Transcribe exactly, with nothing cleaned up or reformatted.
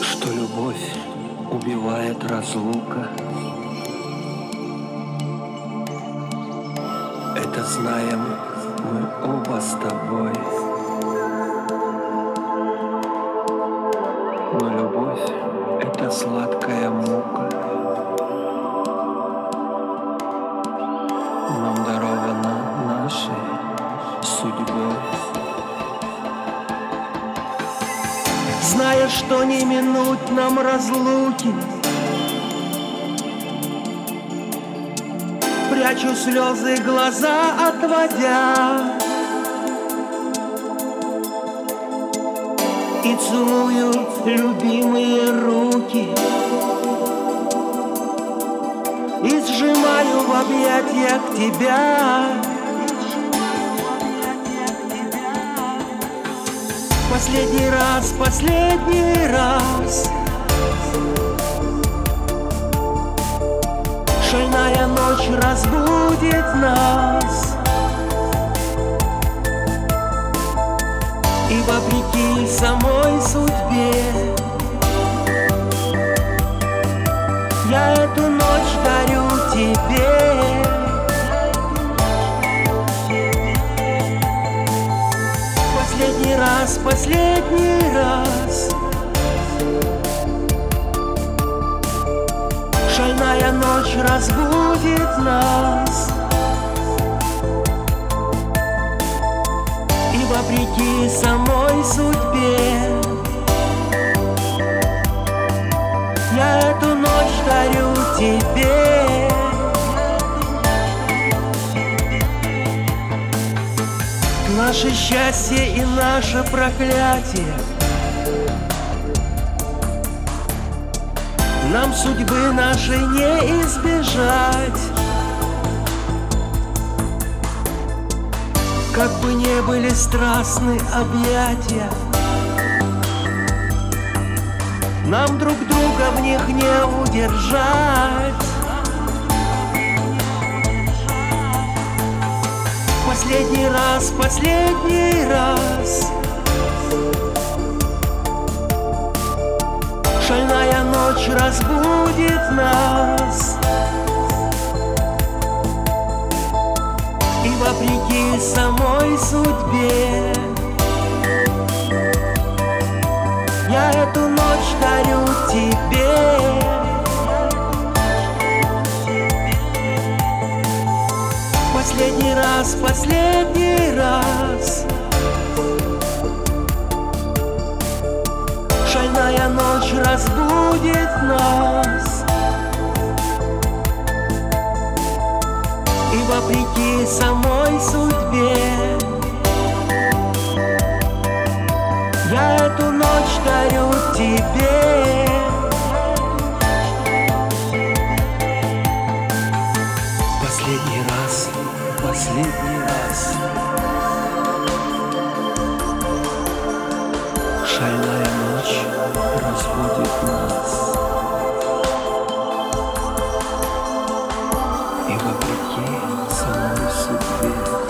Что любовь убивает разлука, это знаем мы оба с тобой. Но любовь — это сладкая мука, нам дарована нашей судьбой. Зная, что не минуть нам разлуки, прячу слезы, глаза отводя, и целую любимые руки, и сжимаю в объятиях тебя. Последний раз, последний раз, шальная ночь разбудит нас, и вопреки самой судьбе я эту ночь дарю тебе. Последний раз, последний раз, шальная ночь разбудит нас, и вопреки самой судьбе я эту ночь дарю тебе. Наше счастье и наше проклятие, нам судьбы нашей не избежать. Как бы не были страстны объятия, нам друг друга в них не удержать. Последний раз, последний раз, шальная ночь разбудит нас, и вопреки самой судьбе я эту ночь дарю тебе. Последний раз, последний раз, шальная ночь разбудит нас, и вопреки самой судьбе я эту ночь дарю тебе. Последний раз, последний раз, шальная ночь разбудит нас, и вопреки самой судьбе